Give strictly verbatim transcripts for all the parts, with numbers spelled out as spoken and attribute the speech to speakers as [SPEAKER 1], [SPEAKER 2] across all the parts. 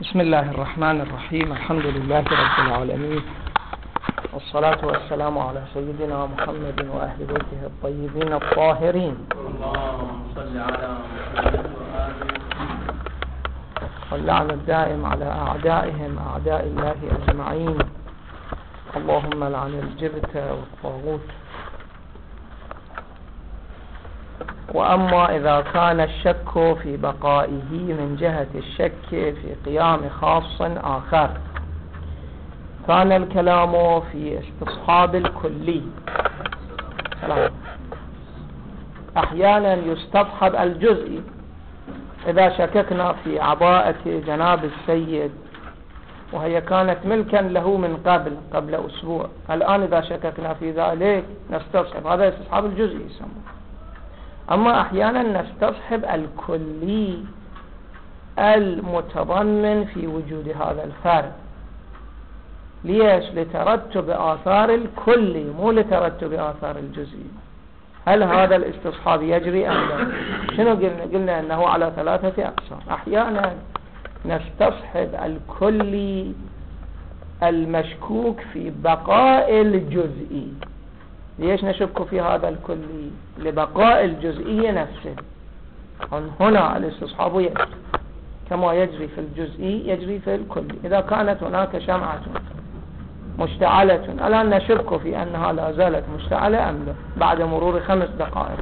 [SPEAKER 1] بسم الله الرحمن الرحيم. الحمد لله رب العالمين، والصلاة والسلام على سيدنا محمد وأهل بيته الطيبين الطاهرين.
[SPEAKER 2] اللهم صل على محمد وآله.
[SPEAKER 1] واللعن الدائم على أعدائهم أعداء الله أجمعين. اللهم لعن الجبت والطاغوت. وأما إذا كان الشك في بقائه من جهة الشك في قيام خاص آخر، كان الكلام في استصحاب الكلي. سلام. أحيانا يستصحب الجزئي. إذا شككنا في عباءة جناب السيد وهي كانت ملكا له من قبل قبل أسبوع، الآن إذا شككنا في ذلك نستصحب، هذا استصحاب الجزئي يسمى. أما أحيانا نستصحب الكلي المتضمن في وجود هذا الفرد. ليش؟ لترتب آثار الكلي مو لترتب آثار الجزئي. هل هذا الاستصحاب يجري أم لا؟ شنو قلنا؟ قلنا أنه على ثلاثة أقسام. أحيانا نستصحب الكلي المشكوك في بقاء الجزئي. ليش نشك في هذا الكلي؟ لبقاء الجزئي نفسه. هنا الاستصحاب يجري كما يجري في الجزئي يجري في الكلي. إذا كانت هناك شمعة مشتعلة الآن نشك في أنها لا زالت مشتعلة أم لا بعد مرور خمس دقائق،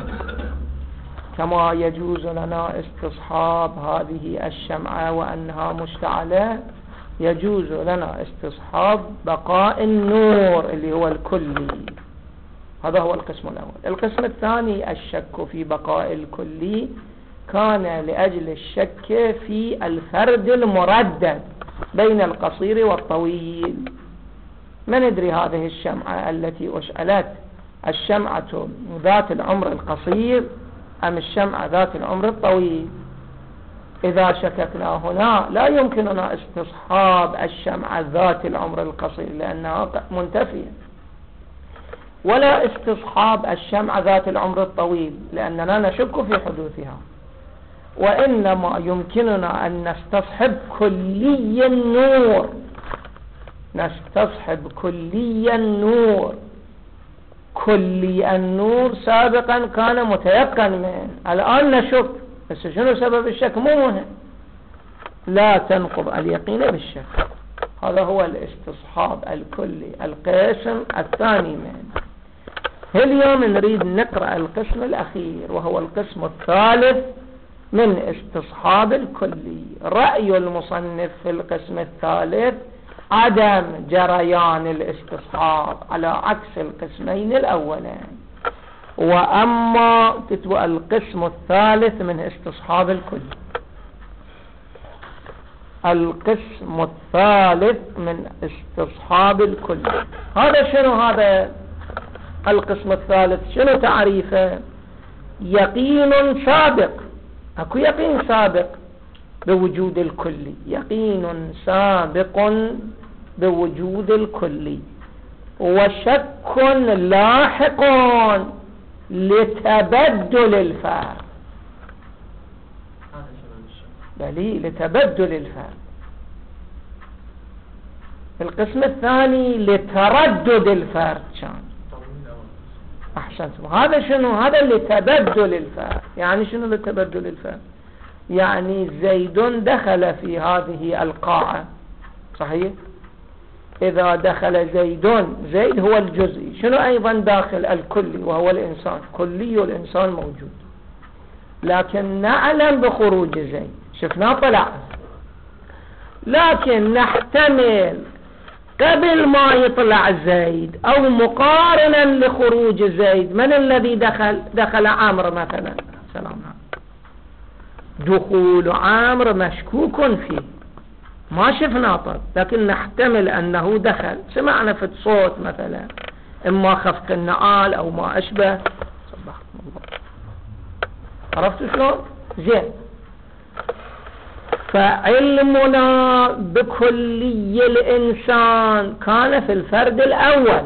[SPEAKER 1] كما يجوز لنا استصحاب هذه الشمعة وأنها مشتعلة، يجوز لنا استصحاب بقاء النور اللي هو الكلي. هذا هو القسم الأول. القسم الثاني الشك في بقاء الكلي كان لأجل الشك في الفرد المردد بين القصير والطويل. ما ندري هذه الشمعة التي أشعلت الشمعة ذات العمر القصير أم الشمعة ذات العمر الطويل. إذا شككنا هنا لا يمكننا استصحاب الشمعة ذات العمر القصير لأنها منتفية، ولا استصحاب الشمعة ذات العمر الطويل لأننا نشك في حدوثها. وإنما يمكننا أن نستصحب كلي النور، نستصحب كلي النور. كلي النور سابقا كان متيقن منه، الآن نشك، بس شنو سبب الشك مو مهم. لا تنقض اليقين بالشك. هذا هو الاستصحاب الكلي، القسم الثاني منه. اليوم نريد نقرأ القسم الأخير وهو القسم الثالث من استصحاب الكلي. رأي المصنف في القسم الثالث عدم جريان الاستصحاب على عكس القسمين الأولين. وأما تتوى القسم الثالث من استصحاب الكلي، القسم الثالث من استصحاب الكلي هذا شنو؟ هذا القسم الثالث شنو تعريفه؟ يقين سابق. اكو يقين سابق بوجود الكلي، يقين سابق بوجود الكلي، وشك لاحق لتبدل الفعل. بلي لتبدل الفعل. القسم الثاني لتردد الفرد. كان أحسنتم. هذا شنو؟ هذا اللي تبدل الفعل. يعني شنو لتبدل الفعل؟ يعني زيد دخل في هذه القاعة، صحيح؟ إذا دخل زيد، زيد هو الجزئي، شنو أيضا داخل الكلي وهو الإنسان. كلي الإنسان موجود، لكن نعلم بخروج زيد، شفناه طلع، لكن نحتمل قبل ما يطلع زيد أو مقارنا لخروج زيد من الذي دخل؟ دخل عامر مثلا. سلام. دخول عامر مشكوك فيه، ما شفنا طب، لكن نحتمل أنه دخل. سمعنا في الصوت مثلا، إما خفق النعال أو ما أشبه. صبحكم الله. عرفتوا شلون؟ زين. فعلمنا بكلي الإنسان كان في الفرد الأول،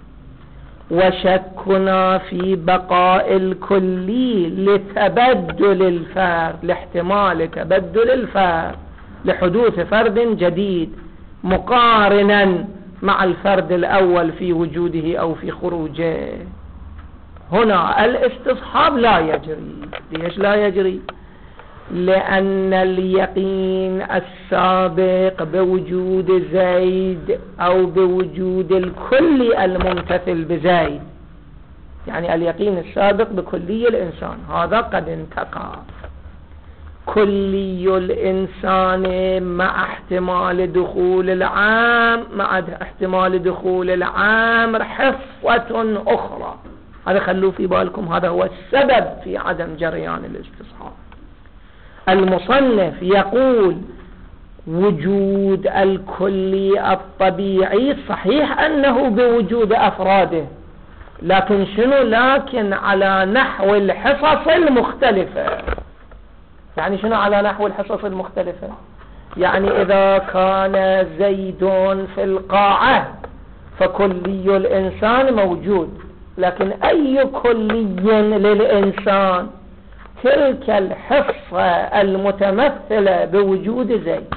[SPEAKER 1] وشكنا في بقاء الكلي لتبدل الفرد، لاحتمال تبدل الفرد. لحدوث فرد جديد مقارنا مع الفرد الأول في وجوده أو في خروجه. هنا الاستصحاب لا يجري. ليش لا يجري؟ لأن اليقين السابق بوجود زيد أو بوجود الكل الممتثل بزيد، يعني اليقين السابق بكلي الإنسان هذا قد انتقى. كلي الإنسان مع احتمال دخول العام مع احتمال دخول العام حصة أخرى. هذا خلوا في بالكم، هذا هو السبب في عدم جريان الاستصحاب. المصنف يقول وجود الكلي الطبيعي صحيح أنه بوجود أفراده، لكن شنو؟ لكن على نحو الحصص المختلفة. يعني شنو على نحو الحصص المختلفة؟ يعني إذا كان زيد في القاعة فكلي الإنسان موجود، لكن أي كلي للإنسان؟ تلك الحصة المتمثلة بوجود زيد.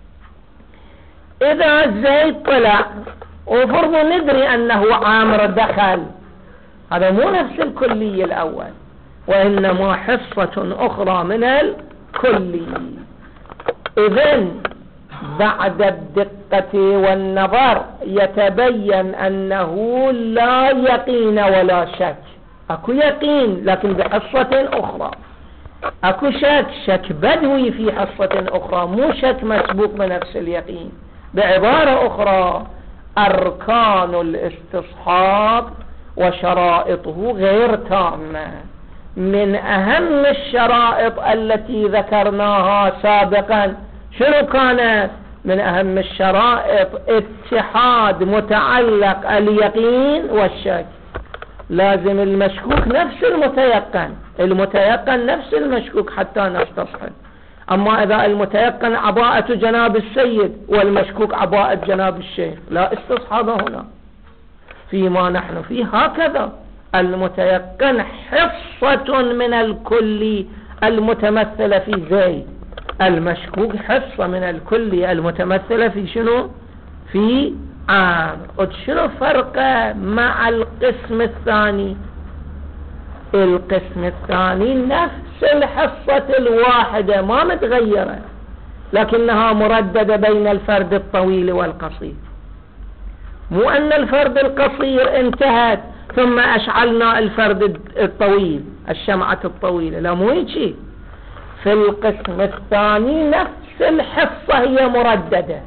[SPEAKER 1] إذا زيد طلع وفرض ندري أنه عامر دخل، هذا مو نفس الكلي الأول، وإنما حصة أخرى من الكلي. إذن بعد الدقة والنظر يتبين أنه لا يقين ولا شك. أكو يقين لكن بحصة أخرى، أكو شك، شك بدوي في حصة أخرى، مو شك مسبوق بنفس اليقين. بعبارة أخرى أركان الاستصحاب وشرائطه غير تامة. من أهم الشرائط التي ذكرناها سابقا شنو كانت؟ من أهم الشرائط اتحاد متعلق اليقين والشك. لازم المشكوك نفس المتيقن، المتيقن نفس المشكوك حتى نستصحب. أما إذا المتيقن عباءة جناب السيد والمشكوك عباءة جناب الشيخ لا استصحاب هنا. فيما نحن فيه هكذا، المتيقن حصة من الكل المتمثلة في زيد، المشكوك حصة من الكل المتمثلة في شنو؟ في عام. شنو فرقه مع القسم الثاني؟ القسم الثاني نفس الحصة الواحدة ما متغيرة، لكنها مرددة بين الفرد الطويل والقصير. مو أن الفرد القصير انتهت ثم أشعلنا الفرد الطويل الشمعة الطويلة، لا مو هيك. في القسم الثاني نفس الحصة هي مرددة،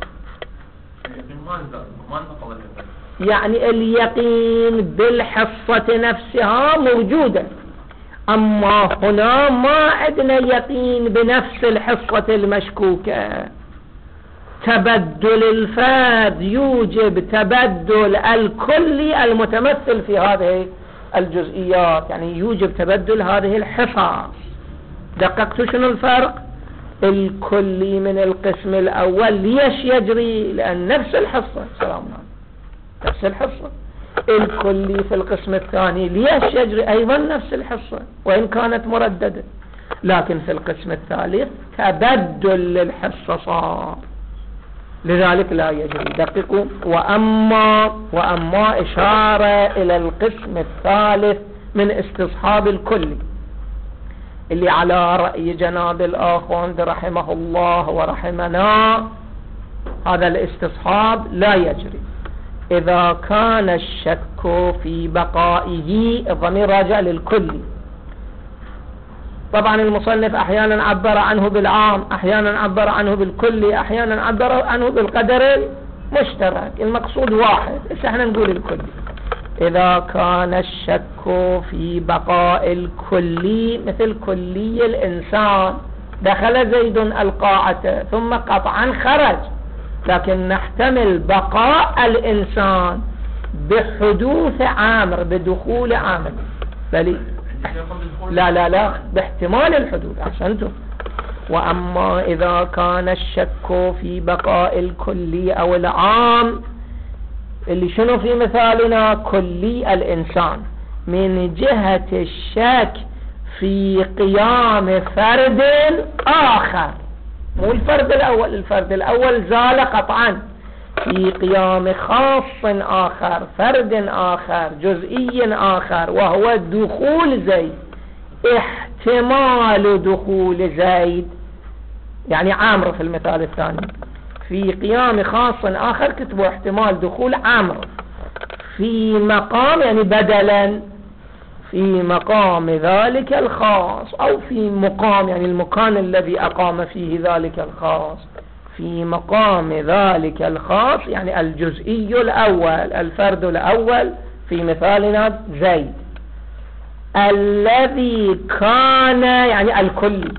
[SPEAKER 1] يعني اليقين بالحصة نفسها موجودة. أما هنا ما عندنا يقين بنفس الحصة المشكوكة. تبدل الفرد يوجب تبدل الكل المتمثل في هذه الجزئيات، يعني يوجب تبدل هذه الحصص. دققتوا شنو الفرق؟ الكلي من القسم الأول ليش يجري؟ لأن نفس الحصة، سلام نفس الحصة. الكلي في القسم الثاني ليش يجري؟ أيضا نفس الحصة وإن كانت مرددة، لكن في القسم الثالث تبدل للحصة صار، لذلك لا يجري. دققوا. وأما وأما إشارة إلى القسم الثالث من استصحاب الكلي اللي على رأي جناب الآخوند رحمه الله ورحمنا، هذا الاستصحاب لا يجري إذا كان الشك في بقائه. الضمير راجع للكلي. طبعا المصنف أحيانا عبر عنه بالعام، أحيانا عبر عنه بالكلي، أحيانا عبر عنه بالقدر المشترك. المقصود واحد، بس احنا نقول الكلي. إذا كان الشك في بقاء الكلي مثل كلي الإنسان، دخل زيد القاعة ثم قطعا خرج، لكن نحتمل بقاء الإنسان بحدوث عامر، بدخول عامر، بل لا لا لا باحتمال الحدوث. أحسنتم. وأما إذا كان الشك في بقاء الكلي أو العام، اللي شنو في مثالنا كلي الإنسان، من جهة الشك في قيام فرد آخر، مو الفرد الأول. الفرد الأول زال قطعا في قيام خاص آخر، فرد آخر، جزئي آخر، وهو دخول زيد، احتمال دخول زيد، يعني عمرو في المثال الثاني في قيام خاص آخر كتبوا احتمال دخول عمرو في مقام، يعني بدلا في مقام ذلك الخاص، أو في مقام يعني المكان الذي أقام فيه ذلك الخاص، في مقام ذلك الخاص يعني الجزئي الأول، الفرد الأول في مثالنا زيد، الذي كان يعني الكلي.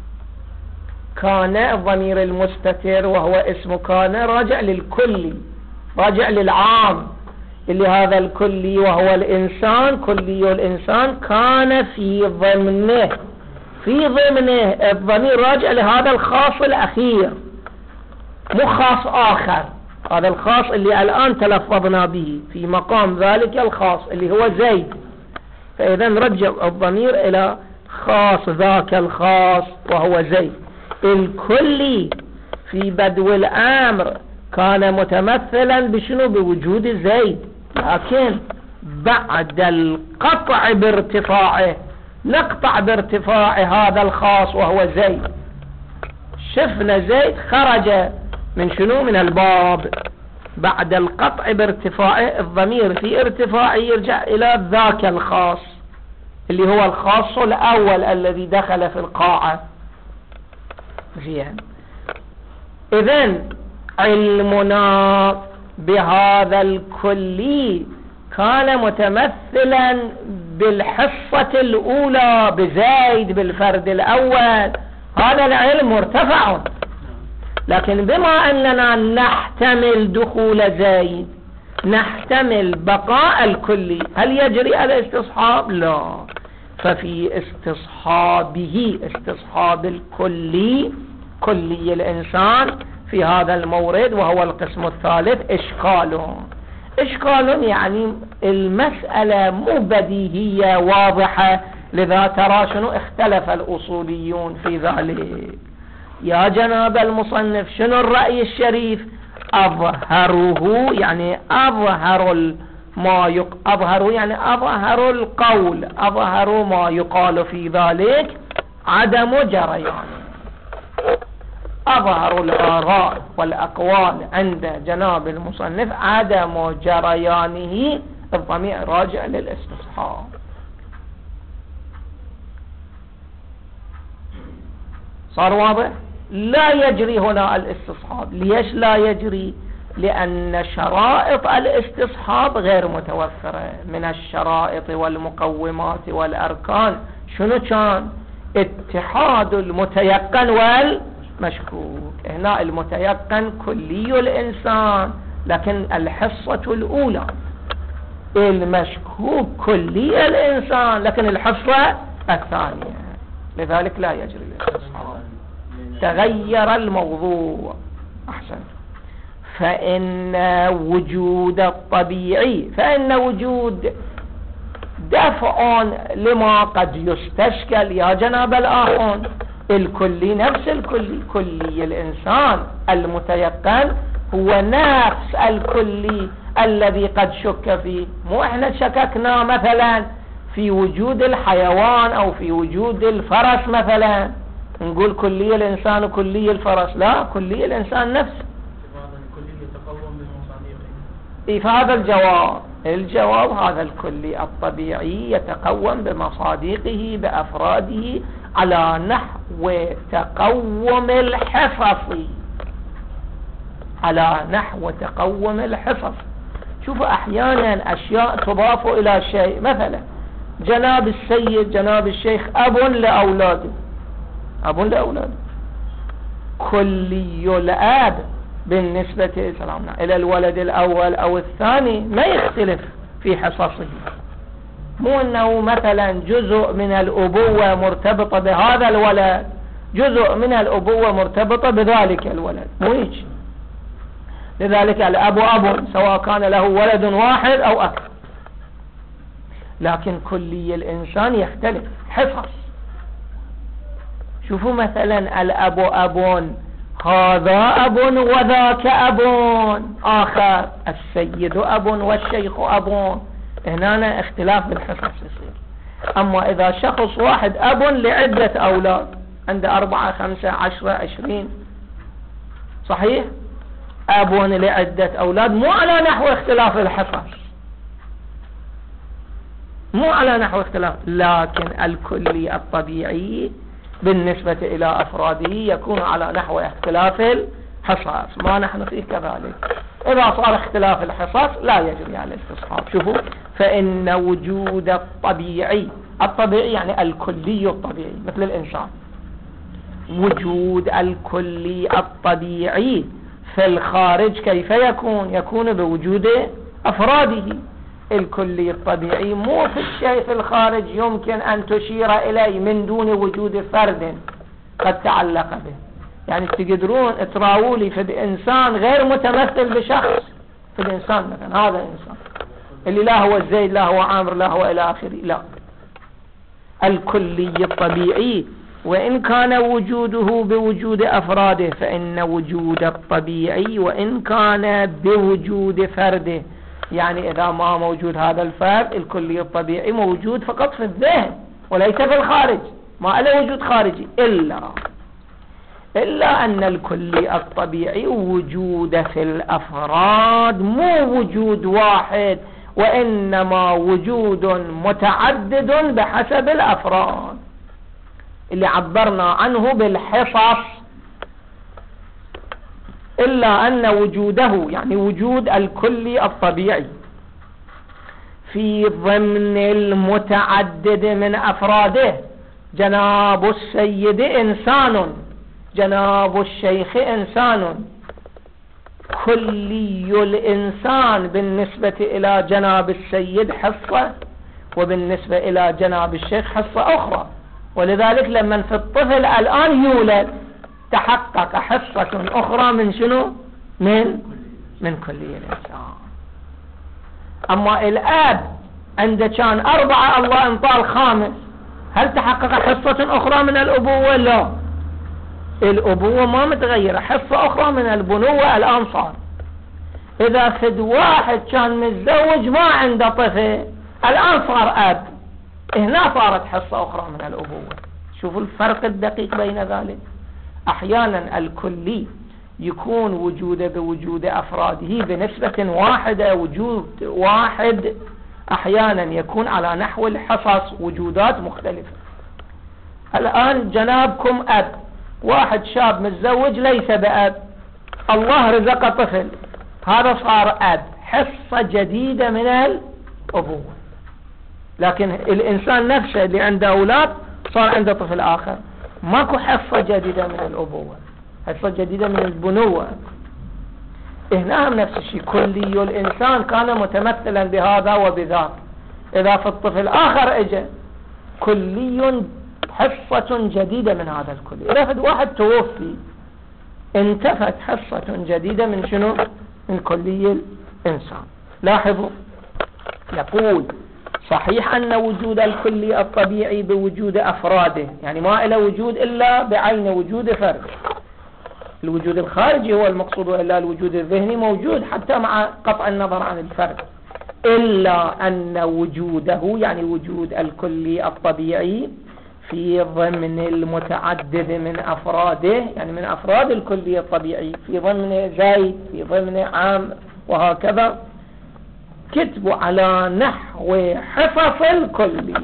[SPEAKER 1] كان الضمير المستتر وهو اسم كان راجع للكلي، راجع للعام، اللي هذا الكلي وهو الإنسان، كلي الإنسان كان في ضمنه، في ضمنه الضمير راجع لهذا الخاص الأخير، مو خاص آخر. هذا الخاص اللي الآن تلفظنا به في مقام ذلك الخاص اللي هو زيد، فإذا نرجع الضمير إلى خاص ذاك الخاص وهو زيد. الكلي في بدو الأمر كان متمثلا بشنو؟ بوجود زيد، لكن بعد القطع بارتفاعه، نقطع بارتفاع هذا الخاص وهو زيد، شفنا زيد خرج من شنو؟ من الباب. بعد القطع بارتفاعه الضمير في ارتفاعه يرجع إلى ذاك الخاص اللي هو الخاص الأول الذي دخل في القاعة. زين، إذن علمنا بهذا الكلي كان متمثلا بالحصة الأولى بزيد بالفرد الأول، هذا العلم مرتفع. لكن بما أننا نحتمل دخول زيد، نحتمل بقاء الكلي، هل يجري الاستصحاب؟ لا. ففي استصحابه، استصحاب الكلي، كلي الإنسان في هذا المورد وهو القسم الثالث، إشكال. إشكال يعني المسألة مو بديهية واضحة، لذا ترى شنو اختلف الأصوليون في ذلك. يا جناب المصنف شنو الرأي الشريف؟ أظهره يعني أظهر ما يق... أظهر يعني أظهر القول، أظهر ما يقال في ذلك عدم جريان. أظهر الآراء والأقوال عند جناب المصنف عدم جريانه، الضمير راجع للاستصحاب. صار واضح؟ لا يجري هنا الاستصحاب. ليش لا يجري؟ لأن شرائط الاستصحاب غير متوفرة. من الشرائط والمقومات والأركان شنو كان؟ اتحاد المتيقن والمشكوك. هنا المتيقن كلي الإنسان، لكن الحصة الأولى. المشكوك كلي الإنسان، لكن الحصة الثانية. لذلك لا يجري الاستصحاب. تغير الموضوع. أحسن. فإن وجود الطبيعي، فإن وجود دفع لما قد يستشكل يا جناب الآخون، الكلي نفس الكلي، كلي الإنسان المتيقن هو نفس الكلي الذي قد شك فيه. مو احنا شككنا مثلا في وجود الحيوان أو في وجود الفرس مثلا، نقول كلي الإنسان وكلي الفرس، لا، كلي الإنسان نفسه. فهذا الجواب الجواب هذا الكلي الطبيعي يتقوم بمصادقه بأفراده على نحو تقوم الحصص، على نحو تقوم الحصص. شوف أحيانا أشياء تضاف إلى شيء، مثلا جناب السيد جناب الشيخ أب لأولاده، أب لأولاده، كلي الأب بالنسبة سلامنا إلى الولد الأول أو الثاني ما يختلف في حصصه. مو أنه مثلا جزء من الأبوة مرتبطة بهذا الولد، جزء من الأبوة مرتبطة بذلك الولد، مو هيك. لذلك الأب أب سواء كان له ولد واحد أو أكثر، لكن كلي الإنسان يختلف حصص. شوفوا مثلا الأب أب، هذا أب وذاك أب آخر، السيد أب والشيخ أب، هنا اختلاف بالحصص يصير. أما إذا شخص واحد أب لعدة أولاد، عنده أربعة خمسة عشرة عشرين، صحيح؟ أب لعدة أولاد، مو على نحو اختلاف الحصص، مو على نحو اختلاف، لكن الكلي الطبيعي بالنسبة إلى أفراده يكون على نحو اختلاف الحصص، ما نحن فيه كذلك. إذا صار اختلاف الحصص لا يجري على الاستصحاب. شوفوا، فإن وجود الطبيعي، الطبيعي يعني الكلي الطبيعي مثل الإنسان، وجود الكلي الطبيعي في الخارج كيف يكون؟ يكون بوجود أفراده. الكلي الطبيعي مو في الشيء في الخارج يمكن أن تشير إليه من دون وجود فرد قد تعلق به. يعني تقدرون تراولي في الإنسان غير متمثل بشخص، في الإنسان مثلا هذا الإنسان اللي لا هو الزيد لا هو عامر لا هو إلى آخره، لا. الكلي الطبيعي وإن كان وجوده بوجود أفراده، فإن وجود الطبيعي وإن كان بوجود فرده، يعني إذا ما موجود هذا الفرد، الكلي الطبيعي موجود فقط في الذهن وليس في الخارج، ما له وجود خارجي، إلا إلا أن الكلي الطبيعي وجود في الأفراد مو وجود واحد، وإنما وجود متعدد بحسب الأفراد اللي عبرنا عنه بالحصص. إلا أن وجوده يعني وجود الكلي الطبيعي في ضمن المتعدد من أفراده، جناب السيد إنسان، جناب الشيخ إنسان، كلي الإنسان بالنسبة إلى جناب السيد حصة، وبالنسبة إلى جناب الشيخ حصة أخرى. ولذلك لما في الطفل الآن يولد تحقق حصة أخرى من شنو؟ من من كلي الإنسان. أما الآب عنده كان أربعة، الله انطاه الخامس، هل تحقق حصة أخرى من الأبوة؟ لا، الأبوة ما متغيرة، حصة أخرى من البنوة الآن صار. إذا فد واحد كان متزوج ما عنده طفل، الآن صار أب، هنا صارت حصة أخرى من الأبوة. شوفوا الفرق الدقيق بين ذلك. أحيانا الكلي يكون وجوده بوجود أفراده بنسبة واحدة، وجود واحد، أحيانا يكون على نحو الحصص وجودات مختلفة. الآن جنابكم أب، واحد شاب متزوج ليس بأب، الله رزق طفل، هذا صار أب، حصة جديدة من الأبوة. لكن الإنسان نفسه اللي عنده أولاد صار عنده طفل آخر، ماكو حصة جديدة من الأبوة، حصة جديدة من البنوة. هنا هم نفس الشيء، كلي الإنسان كان متمثلا بهذا وبذاك، إذا في الطفل آخر اجى كلي حصة جديدة من هذا الكلي. إذا في واحد توفي انتفت حصة جديدة من شنو؟ من كلي الإنسان. لاحظوا، يقول صحيح أن وجود الكلي الطبيعي بوجود أفراده، يعني ما إلى وجود إلا بعين وجود فرد، الوجود الخارجي هو المقصود، إلا الوجود الذهني موجود حتى مع قطع النظر عن الفرد. إلا أن وجوده يعني وجود الكلي الطبيعي في ضمن المتعدد من أفراده، يعني من أفراد الكلي الطبيعي، في ضمن زيد، في ضمن عام، وهكذا، كتبوا على نحو حصص الكلي.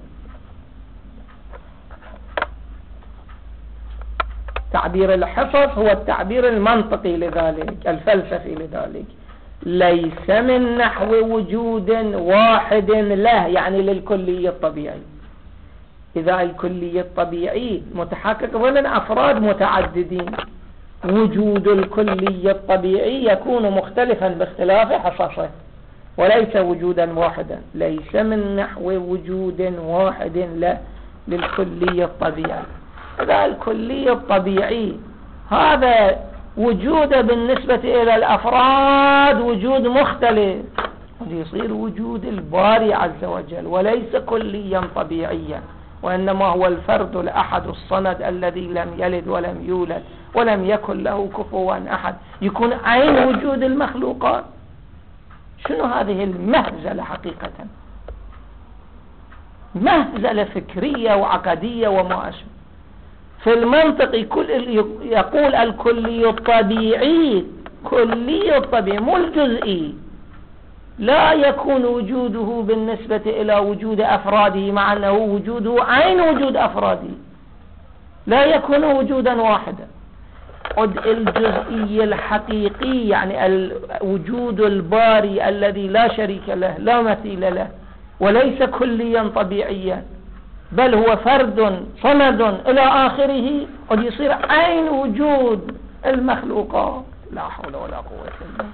[SPEAKER 1] تعبير الحصص هو التعبير المنطقي لذلك، الفلسفي لذلك، ليس من نحو وجود واحد له، يعني للكلي الطبيعي. إذا الكلي الطبيعي متحقق ضمن أفراد متعددين، وجود الكلي الطبيعي يكون مختلفا باختلاف حصصه وليس وجودا واحدا. ليس من نحو وجود واحد له للكلي الطبيعي. إذا الكلي الطبيعي هذا وجوده بالنسبة إلى الأفراد وجود مختلف، يصير وجود الباري عز وجل وليس كليا طبيعيا، وإنما هو الفرد الأحد الصمد الذي لم يلد ولم يولد ولم يكن له كفوا أحد، يكون عين وجود المخلوقات. شنو هذه المهزلة حقيقة؟ مهزلة فكرية وعقدية وما أشبه. في المنطق يقول الكلي الطبيعي، كلي الطبيعي مو الجزئي، لا يكون وجوده بالنسبة إلى وجود أفراده، مع أنه وجوده عين وجود أفراده، لا يكون وجودا واحدا. الجزئي الحقيقي يعني الوجود الباري الذي لا شريك له لا مثيل له، وليس كليا طبيعيا، بل هو فرد صمد إلى آخره، قد يصير عين وجود المخلوقات. لا حول ولا قوة إلا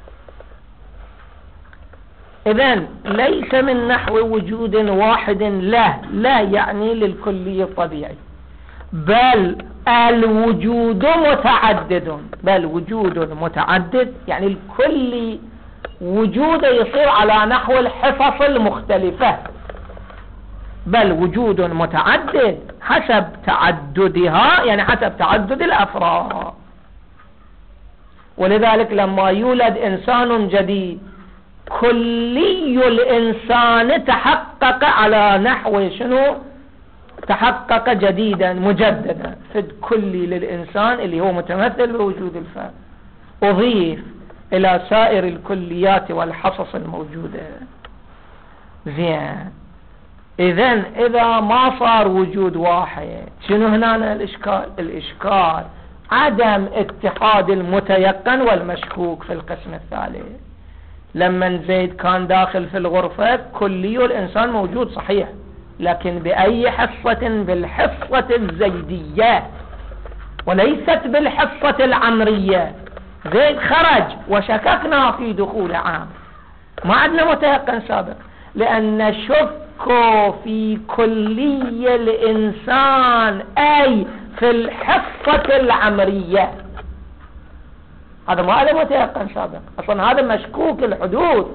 [SPEAKER 1] بالله. إذن ليس من نحو وجود واحد لا لا يعني للكلي الطبيعي، بل الوجود متعدد، بل وجود متعدد يعني الكل وجود يصير على نحو الحصص المختلفة، بل وجود متعدد حسب تعددها، يعني حسب تعدد الأفراد. ولذلك لما يولد إنسان جديد، كلي الإنسان تحقق على نحو شنو؟ تحقق جديدا مجددا. فد كلي للإنسان اللي هو متمثل بوجود الفرد، أضيف إلى سائر الكليات والحصص الموجودة. زين، إذن إذا ما صار وجود واحد، شنو هنا الإشكال؟ الإشكال عدم اتحاد المتيقن والمشكوك في القسم الثالث. لما زيد كان داخل في الغرفة، كلي الإنسان موجود صحيح، لكن بأي حصة؟ بالحصة الزيدية وليست بالحصة العمرية. زيد خرج وشككنا في دخول عام، ما عندنا متيقن سابق، لأن شك في كلي الإنسان أي في الحصة العمرية، هذا ما له متيقن سابق، أصلا هذا مشكوك الحدود.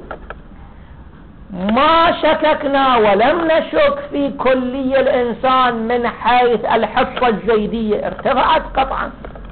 [SPEAKER 1] ما شككنا ولم نشك في كلي الإنسان من حيث الحصة الزيدية، ارتفعت قطعا.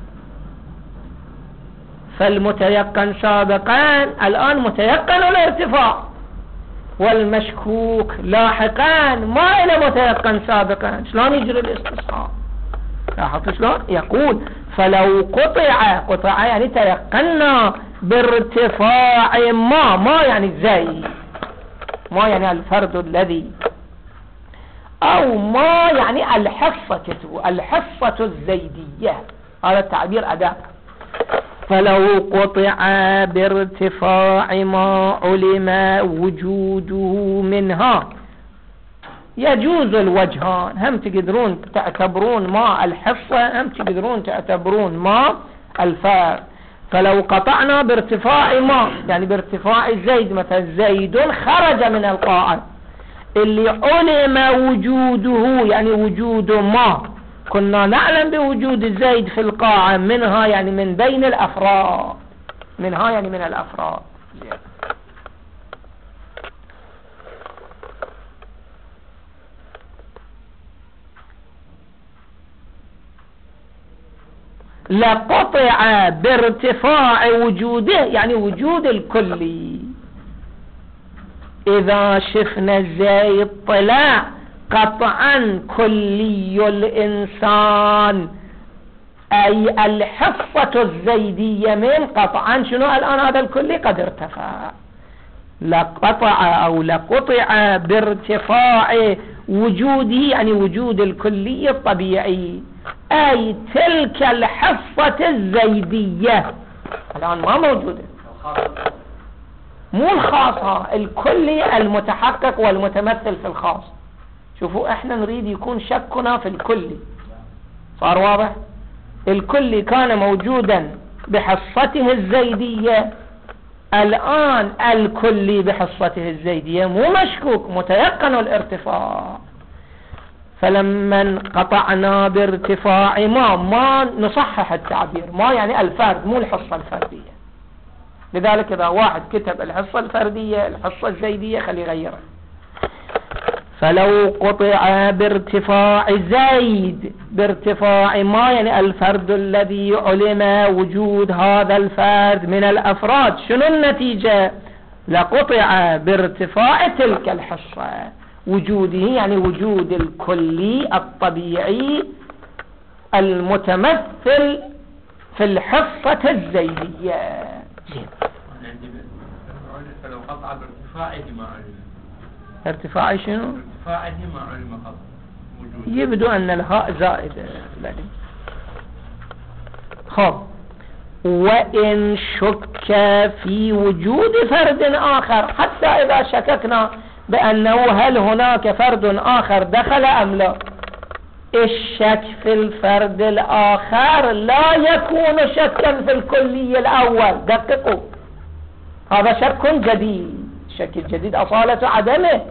[SPEAKER 1] فالمتيقن سابقا الآن متيقن الارتفاع، والمشكوك لاحقا ما إلى متيقن سابقا. شلون يجري الاستصحاب؟ لاحظت شلون؟ يقول فلو قطع، قطع يعني تيقنا بارتفاع ما، ما يعني زي، ما يعني الفرد الذي، أو ما يعني الحصة، الحصة الزيدية، هذا التعبير أداء. فلو قطع بارتفاع ما علم وجوده منها، يجوز الوجهان، هم تقدرون تعتبرون ما الحصة، هم تقدرون تعتبرون ما الفرد. فلو قطعنا بارتفاع ما يعني بارتفاع زيد، مثلا زيد خرج من القاعة، اللي علم وجوده يعني وجود ما، كنا نعلم بوجود زيد في القاعة، منها يعني من بين الأفراد، منها يعني من الأفراد. لقطع بارتفاع وجوده يعني وجود الكلي. إذا شفنا زيد طلع قطعا كلي الإنسان أي الحصة الزيدية من قطعا شنو الآن هذا الكلي قد ارتفع. لقطع أو لقطع بارتفاع وجوده يعني وجود الكلي الطبيعي، أي تلك الحصة الزيدية الآن ما موجودة، مو الخاصة، الكلي المتحقق والمتمثل في الخاص. شوفوا احنا نريد يكون شكنا في الكلي، صار واضح؟ الكلي كان موجودا بحصته الزيدية، الآن الكلي بحصته الزيدية مو مشكوك، متيقن الارتفاع. فلما قطعنا بارتفاع ما، ما نصحح التعبير، ما يعني الفرد مو الحصة الفردية. لذلك إذا واحد كتب الحصة الفردية الحصة الزيدية خليه يغيرها. فلو قطع بارتفاع زيد، بارتفاع ما يعني الفرد الذي علم وجود هذا الفرد من الأفراد، شنو النتيجة؟ لقطع بارتفاع تلك الحصة، وجوده يعني وجود الكلي الطبيعي المتمثل في الحصة الزيدية.
[SPEAKER 2] فلو قطع بارتفاعه ما علم،
[SPEAKER 1] ارتفاع شنو؟
[SPEAKER 2] ارتفاعه ما علم قطع وجود،
[SPEAKER 1] يبدو أن الهاء زائدة. خب، وإن شك في وجود فرد آخر، حتى إذا شككنا بأنه هل هناك فرد آخر دخل أم لا، الشك في الفرد الآخر لا يكون شكا في الكلي الأول. دققوا، هذا شك جديد، الشك الجديد أصالة عدمه.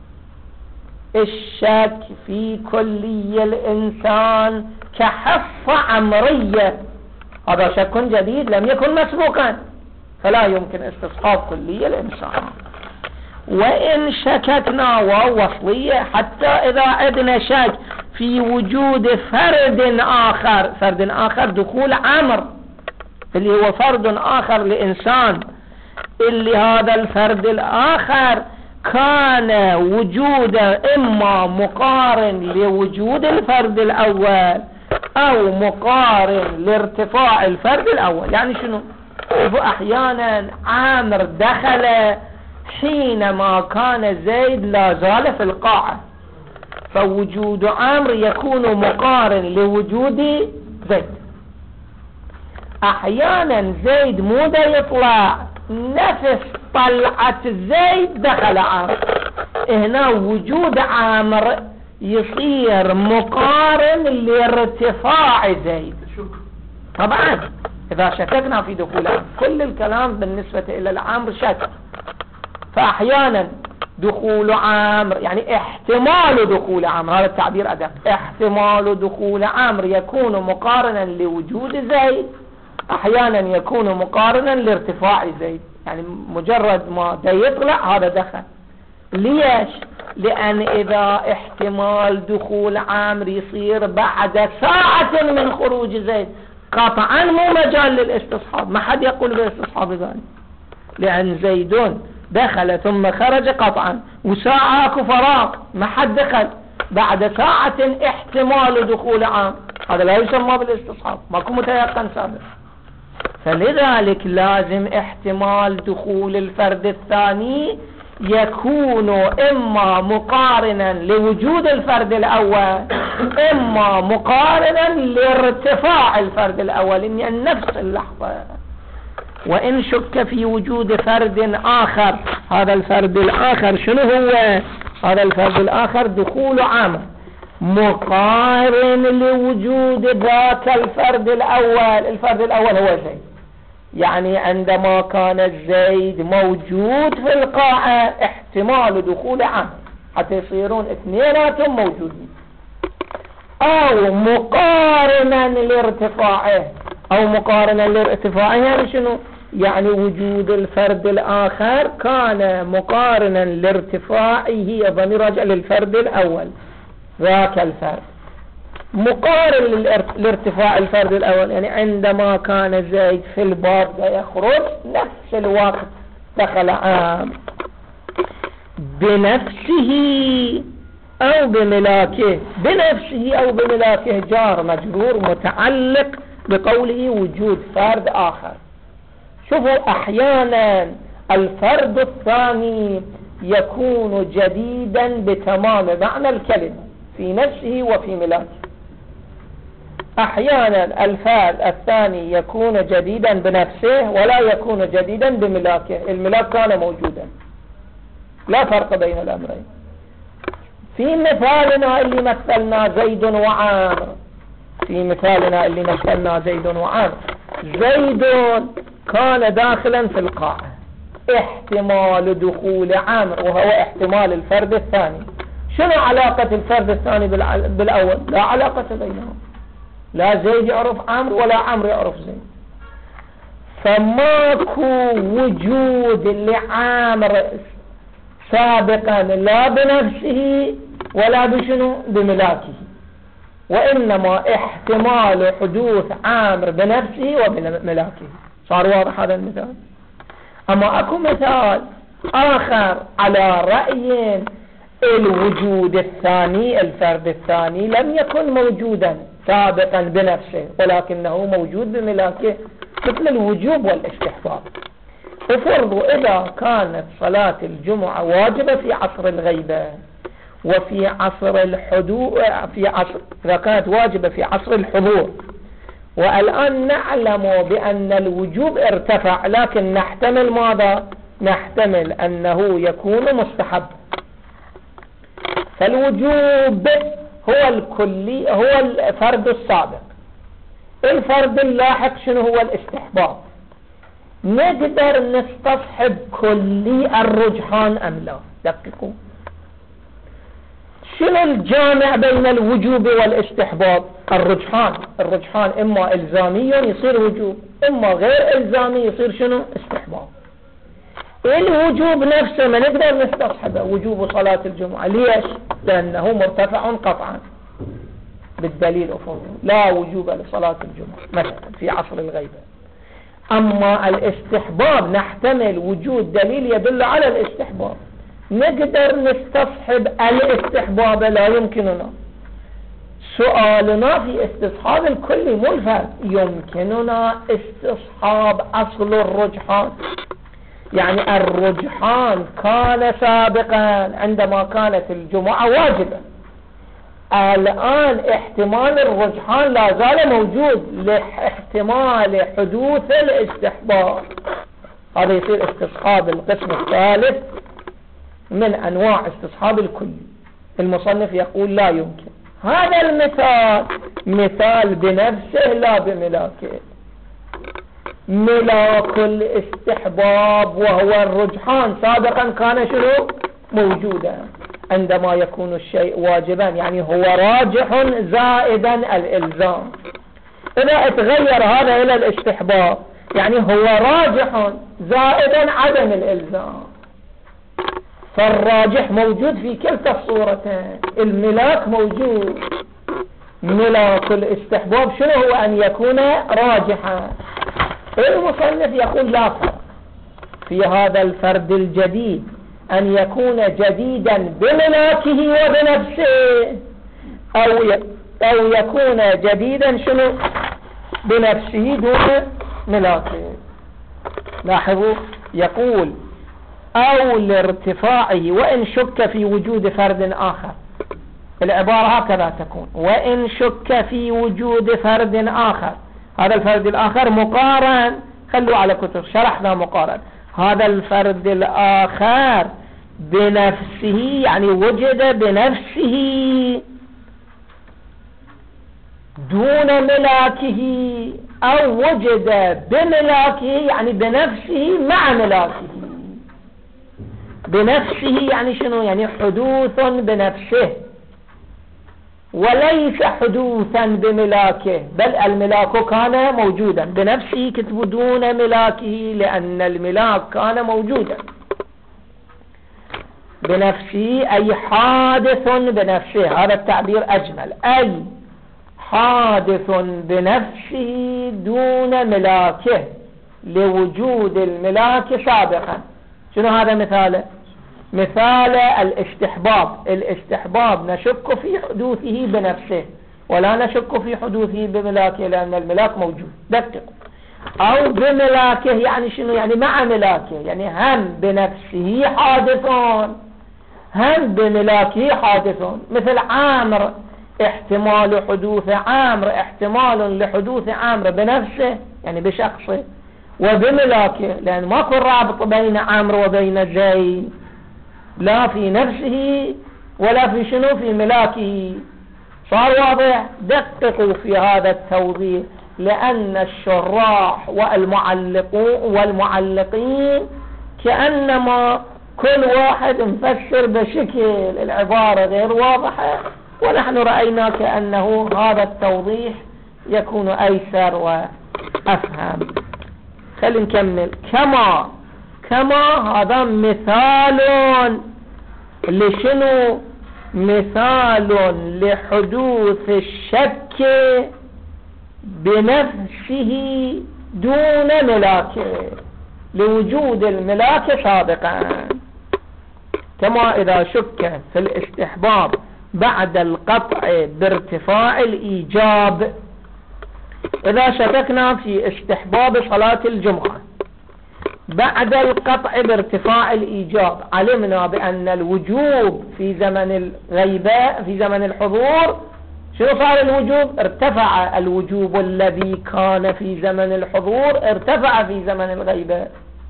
[SPEAKER 1] الشك في كلي الإنسان كحصة عمرية، هذا شك جديد لم يكن مسبوقا، فلا يمكن استصحاب كلي الإنسان. وإن شككنا ووصلية، حتى إذا عندنا شك في وجود فرد آخر، فرد آخر دخول عمر اللي هو فرد آخر لإنسان، اللي هذا الفرد الآخر كان وجوده إما مقارن لوجود الفرد الأول أو مقارن لارتفاع الفرد الأول. يعني شنو؟ أحيانا عامر دخل حينما كان زيد لا زال في القاعة، فوجود عامر يكون مقارن لوجود زيد. أحيانا زيد مو دا يطلع، نفس طلعة زيد دخل عامر، هنا وجود عامر يصير مقارن لارتفاع زيد. طبعا إذا شككنا في دخول عامر، كل الكلام بالنسبة إلى العامر شك، فأحيانا دخول عامر يعني احتمال دخول عامر، هذا التعبير أدق، احتمال دخول عامر يكون مقارنا لوجود زيد، أحيانا يكون مقارنا لارتفاع زيد، يعني مجرد ما دا يطلع هذا دخل. ليش؟ لأن إذا احتمال دخول عامر يصير بعد ساعة من خروج زيد، قطعا مو مجال للاستصحاب، ما حد يقول بالاستصحاب ذلك، لأن زيدون دخل ثم خرج قطعا، وساعة اكو فراغ ما حد دخل، بعد ساعة احتمال دخول عام، هذا لا يسمى بالاستصحاب، ماكو متيقن سابق. فلذلك لازم احتمال دخول الفرد الثاني يكون إما مقارنا لوجود الفرد الأول، إما مقارنا لارتفاع الفرد الأول، يعني نفس اللحظة. وإن شك في وجود فرد آخر، هذا الفرد الآخر شنو هو؟ هذا الفرد الآخر دخول عامر مقارن لوجود ذاك الفرد الأول. الفرد الأول هو زيد، يعني عندما كان زيد موجود في القاعة احتمال دخول عامر حتى يصيرون اثنيناتهم موجودين، أو مقارنا لارتفاعه، أو مقارنا لارتفاعه يعني شنو؟ يعني وجود الفرد الآخر كان مقارنا لارتفاعه، ضمير راجع للفرد الأول، ذاك الفرد مقارن لارتفاع الفرد الأول، يعني عندما كان زيد في الباب يخرج نفس الوقت دخل عام بنفسه أو بملاكه. بنفسه أو بملاكه جار مجرور متعلق بقوله وجود فرد آخر. شوفوا، أحيانا الفرد الثاني يكون جديدا بتمام معنى الكلمة في نفسه وفي ملاكه. أحيانا الفرد الثاني يكون جديدا بنفسه ولا يكون جديدا بملاكه، الملاك كان موجودا، لا فرق بين الأمرين. في مثالنا اللي مثلنا زيد وعامر، في مثالنا اللي مثلنا زيد وعامر، زيد كان داخلا في القاعة، احتمال دخول عامر وهو احتمال الفرد الثاني. شنو علاقة الفرد الثاني بالأول؟ لا علاقة بينهم، لا زيد يعرف عامر ولا عامر يعرف زيد، فماكو وجود لعامر سابقا لا بنفسه ولا بشنو بملاكه، وإنما احتمال حدوث عامر بنفسه وبملاكه. صار واضح هذا المثال؟ أما أكو مثال آخر على رأي الوجود الثاني، الفرد الثاني لم يكن موجودا سابقا بنفسه ولكنه موجود بملاكه، مثل الوجوب والاستحباب. وفرضوا إذا كانت صلاة الجمعة واجبة في عصر الغيبة وفي عصر الحضور، في عصر إذا كانت واجبة في عصر الحضور، والآن نعلم بأن الوجوب ارتفع، لكن نحتمل ماذا؟ نحتمل أنه يكون مستحب. فالوجوب هو الكلي، هو الفرد السابق. الفرد اللاحق شنو هو؟ الاستحباب. نقدر نستصحب كلي الرجحان أم لا؟ دققوا، شنو الجامع بين الوجوب والاستحباب؟ الرجحان. الرجحان إما إلزامي يصير وجوب، إما غير إلزامي يصير شنو؟ استحباب. الوجوب نفسه ما نقدر نستصحبه، وجوب صلاة الجمعة. ليش؟ لأنه مرتفع قطعا بالدليل أفضل، لا وجوب لصلاة الجمعة مثلا في عصر الغيبة. أما الاستحباب نحتمل وجود دليل يدل على الاستحباب، نقدر نستصحب الاستحباب، لا يمكننا. سؤالنا في استصحاب الكل مو الفرد، يمكننا استصحاب أصل الرجحان. يعني الرجحان كان سابقا عندما كانت الجمعة واجبة، الآن احتمال الرجحان لا زال موجود لاحتمال حدوث الاستحباب. هذا يصير استصحاب القسم الثالث من أنواع استصحاب الكل. المصنف يقول لا يمكن. هذا المثال مثال بنفسه لا بملاكه. ملاك الاستحباب وهو الرجحان سابقا كان شنو؟ موجودا. عندما يكون الشيء واجبا يعني هو راجح زائدا الإلزام. إذا اتغير هذا إلى الاستحباب يعني هو راجح زائدا عدم الإلزام. فالراجح موجود في كلتا الصورتين، الملاك موجود. ملاك الاستحباب شنو هو؟ أن يكون راجحا. المصنف يقول لا فرق في هذا الفرد الجديد أن يكون جديدا بملاكه وبنفسه، أو أو يكون جديدا شنو؟ بنفسه دون ملاكه. لاحظوا يقول أو لارتفاعه وإن شك في وجود فرد آخر. العبارة هكذا تكون: وإن شك في وجود فرد آخر. هذا الفرد الآخر مقارن، خلوا على كتب شرحنا مقارن. هذا الفرد الآخر بنفسه يعني وجد بنفسه دون ملاكه، أو وجد بملاكه يعني بنفسه مع ملاكه. بنفسه يعني شنو؟ يعني حدوث بنفسه وليس حدوثا بملاكه، بل الملاك كان موجودا. بنفسه كتبوا دون ملاكه لأن الملاك كان موجودا. بنفسه أي حادث بنفسه، هذا التعبير أجمل. أي حادث بنفسه دون ملاكه لوجود الملاك سابقا. شنو هذا مثاله؟ مثال الاستحباب. الاستحباب نشك في حدوثه بنفسه ولا نشك في حدوثه بملاكه لأن الملاك موجود. دقق. أو بملاكه يعني شنو؟ يعني مع ملاكه، يعني هم بنفسه حادثون هم بملاكه حادثون. مثل عامر، احتمال حدوث عامر احتمال لحدوث عامر بنفسه يعني بشخصه وبملاكه، لأن ماكو رابط بين عامر وبين زيد، لا في نفسه ولا في شنو؟ في ملاكه. صار واضح؟ دققوا في هذا التوضيح لأن الشراح والمعلقون والمعلقين كأنما كل واحد مفسر بشكل، العبارة غير واضحة، ونحن رأينا كأنه هذا التوضيح يكون أيسر وأفهم. خلينا نكمل. كما كما هذا مثال اللي شنو مثال لحدوث الشك بنفسه دون ملاكه، لوجود الملاك سابقا، كما إذا شك في الاستحباب بعد القطع بارتفاع الإيجاب. إذا شككنا في استحباب صلاة الجمعة بعد القطع بارتفاع الإيجاب، علمنا بأن الوجوب في زمن الغيبة في زمن الحضور شنو صار الوجوب؟ ارتفع الوجوب الذي كان في زمن الحضور ارتفع في زمن الغيبة.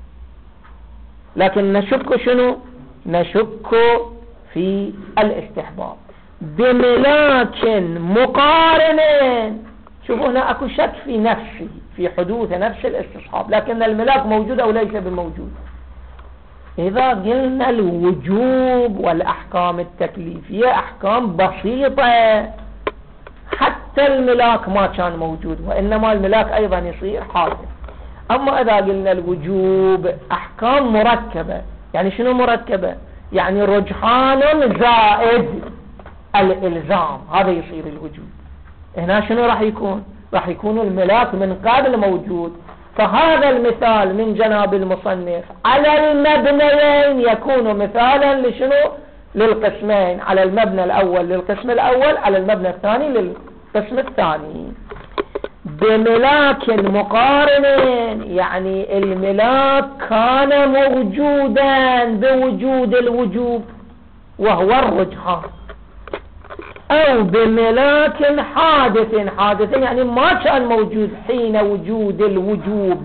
[SPEAKER 1] لكن نشك شنو؟ نشك في الاستحباب بملاك مقارن. شوفوا هنا اكو شك في نفسه، في حدوث نفس الاستصحاب، لكن الملاك موجود او ليس بموجود. اذا قلنا الوجوب والاحكام التكليفية احكام بسيطة، حتى الملاك ما كان موجود، وانما الملاك ايضا يصير حاضر. اما اذا قلنا الوجوب احكام مركبة، يعني شنو مركبة؟ يعني رجحان زائد الالزام، هذا يصير الوجوب. هنا شنو راح يكون؟ راح يكون الملاك من قبل موجود. فهذا المثال من جناب المصنف على المبنيين يكون مثالا لشنو؟ للقسمين، على المبنى الاول للقسم الاول، على المبنى الثاني للقسم الثاني. بملاك مقارن يعني الملاك كان موجودا بوجود الوجوب وهو الرجحان، او بملاك حادث. حادث يعني ما كان موجود حين وجود الوجوب.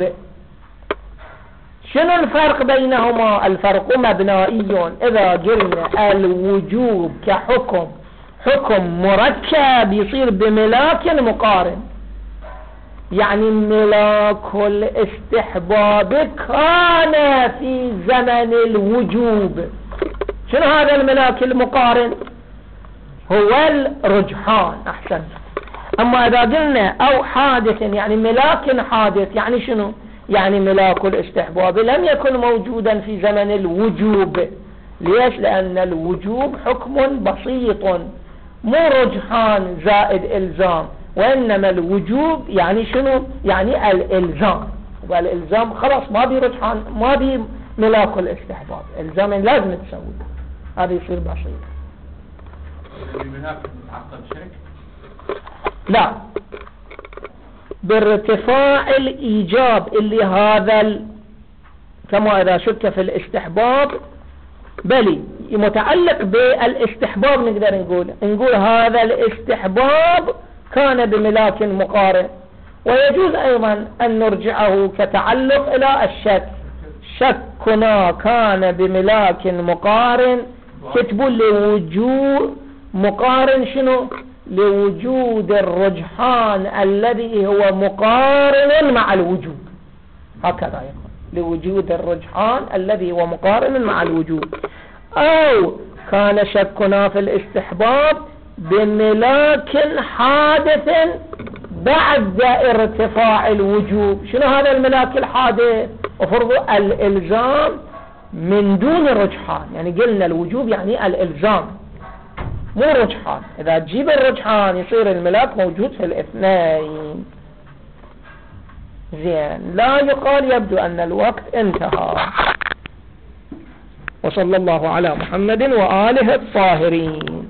[SPEAKER 1] شنو الفرق بينهما؟ الفرق مبنائي. اذا قلنا الوجوب كحكم حكم مركب يصير بملاك مقارن، يعني ملاك الاستحباب كان في زمن الوجوب. شنو هذا الملاك المقارن؟ هو الرجحان. احسن. اما اذا قلنا او حادث يعني ملاك حادث، يعني شنو؟ يعني ملاك الاستحباب لم يكن موجودا في زمن الوجوب. ليش؟ لان الوجوب حكم بسيط، مو رجحان زائد الزام، وانما الوجوب يعني شنو؟ يعني الالزام. والالزام خلاص ما بي رجحان، ما بي ملاك الاستحباب، الزام لازم تسوي، هذا يصير بسيط. لا، بارتفاع الإيجاب اللي هذا ال... كما إذا شك في الاستحباب، بل متعلق بالاستحباب. نقدر نقول نقول هذا الاستحباب كان بملاك مقارن. ويجوز أيضا أن نرجعه كتعلق إلى الشك. شكنا كان بملاك مقارن، كتبوا لوجود مقارن شنو؟ لوجود الرجحان الذي هو مقارن مع الوجوب، هكذا يقول، لوجود الرجحان الذي هو مقارن مع الوجوب. او كان شكنا في الاستحباب بملاك حادث بعد ارتفاع الوجوب. شنو هذا الملاك الحادث؟ افرضوا الالزام من دون رجحان، يعني قلنا الوجوب يعني الالزام مو رجحان. إذا تجيب الرجحان يصير الملاك موجود في الاثنين. زين، لا يقال. يبدو أن الوقت انتهى. وصلى الله على محمد وآله الطاهرين.